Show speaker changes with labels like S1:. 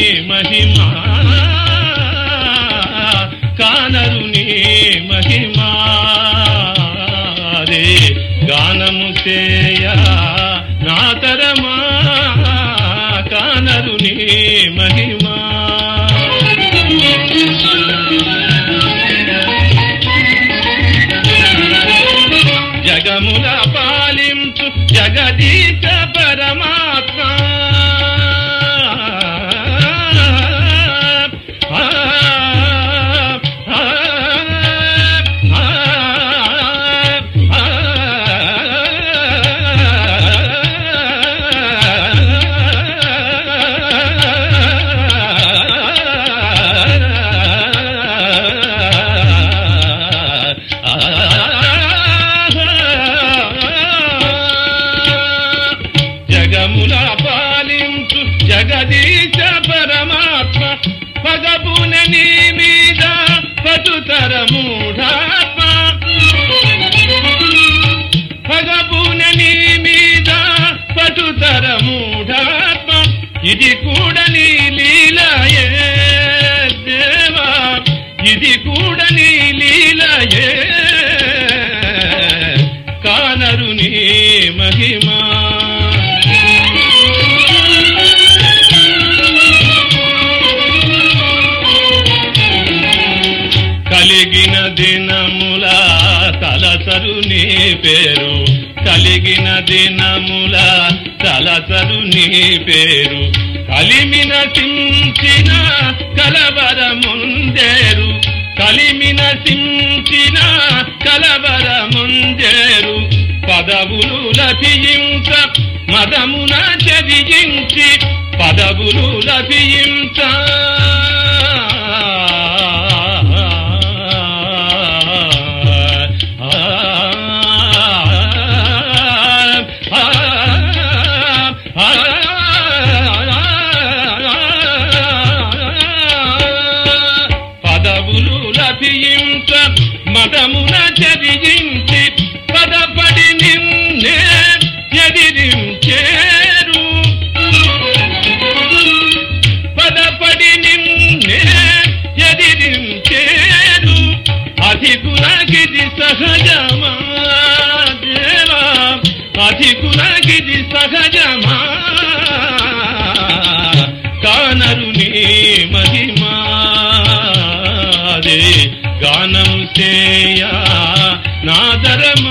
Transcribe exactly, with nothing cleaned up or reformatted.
S1: మహిమా కానరు నీ మహిమా రే గానము చేయ నాతరమా కానరు నీ మహిమా జగముల పాలించు జగదీశ పరమాత్మ జగముల పాలించు జగదీశ పరమాత్మ పగబున నీ మీద పటుతర మూఢాత్మ పగబున నీ మీద పటుతర మూఢాత్మ ఇది కూడా నీ లీలయే దేవా ఇది కూడా నీ లీలయే కానరు నీ మహిమా కలిగిన దినముల తలసరు నీ పేరు కలిగిన దినముల తలసరు నీ పేరు కలిమిన సించిన కలవర ముందేరు కలిమిన సించిన కలవర ముందేరు పదవులు లభించ మదమున చదించి పదవులు లభించ పదవులు లభించ మదమున చదించి పదపడి నిన్నే ఎదిరించేరు పదపడి నిన్నే ఎదిరించేరు అధికులకిది సహజమా దేవా అధికులకిది సహజమా కానరు నీ మహిమా రే గానము చేయ నాదరమా